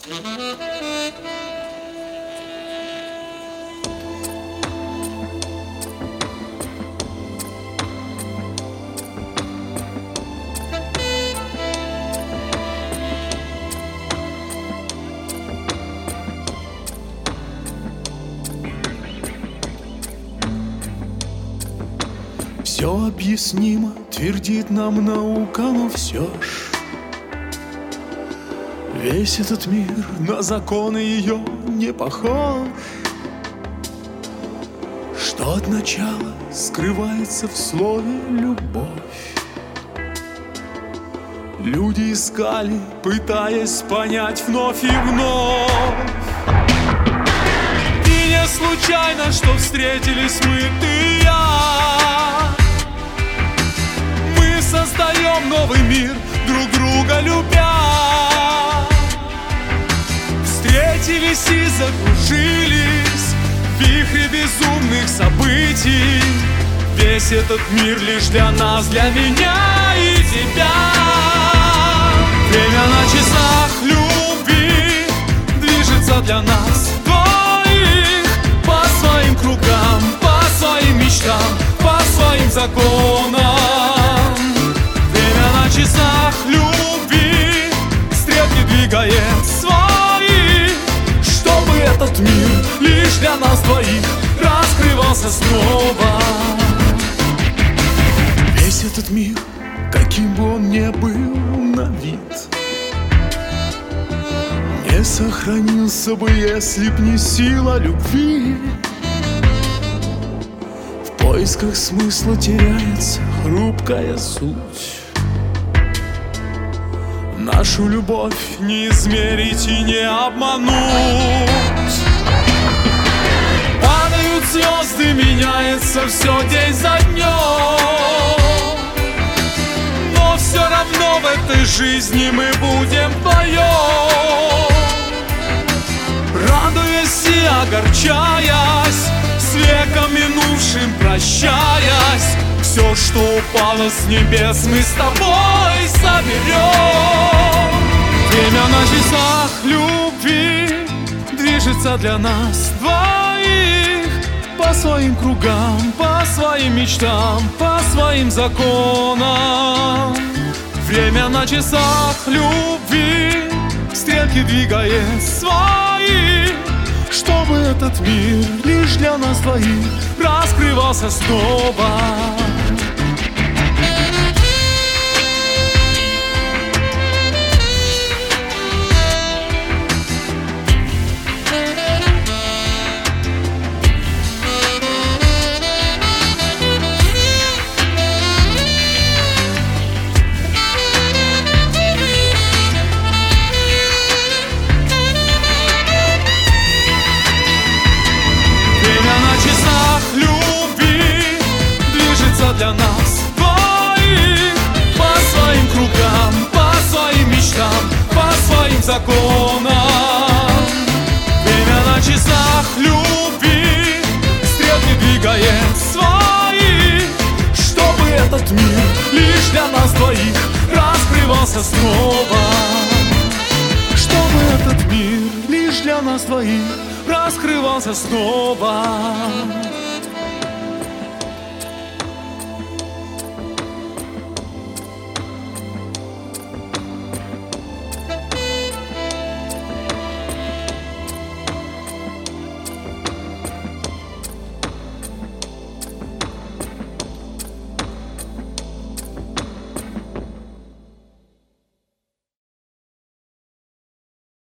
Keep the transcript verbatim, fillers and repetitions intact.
Все объяснимо, твердит нам наука, но все ж весь этот мир на законы ее не похож. Что от начала скрывается в слове «любовь». Люди искали, пытаясь понять вновь и вновь. И не случайно, что встретились мы, ты и я. Мы создаем новый мир, друг друга любя. Встретились и закружились в вихре безумных событий. Весь этот мир лишь для нас, для меня и тебя. Время на часах любви движется для нас двоих по своим кругам, по своим мечтам, по своим законам. Время на часах любви стрелки двигает свои, чтобы этот мир лишь для нас двоих раскрывался снова. Весь этот мир, каким бы он ни был на вид, не сохранился бы, если б не сила любви. В поисках смысла теряется хрупкая суть. Нашу любовь не измерить и не обмануть. Падают звезды, меняется все день за днем. Но все равно в этой жизни мы будем вдвоем. Радуясь и огорчаясь, с веком минувшим прощаясь, все, что упало с небес, мы с тобой соберем. Время на часах любви движется для нас двоих по своим кругам, по своим мечтам, по своим законам. Время на часах любви стрелки двигает свои, чтобы этот мир лишь для нас двоих раскрывался снова. Для нас двоих по своим кругам, по своим мечтам, по своим законам. Время на часах любви стрелки двигает свои, чтобы этот мир лишь для нас двоих раскрывался снова. Чтобы этот мир лишь для нас двоих раскрывался снова.